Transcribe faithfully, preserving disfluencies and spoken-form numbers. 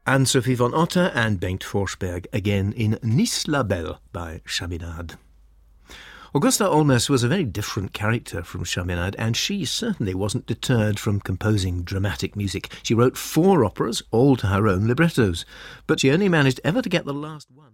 Anne-Sophie von Otter and Bengt Forsberg again in Nice la Belle by Chaminade. Augusta Olmos was a very different character from Chaminade, and she certainly wasn't deterred from composing dramatic music. She wrote four operas, all to her own librettos, but she only managed ever to get the last one.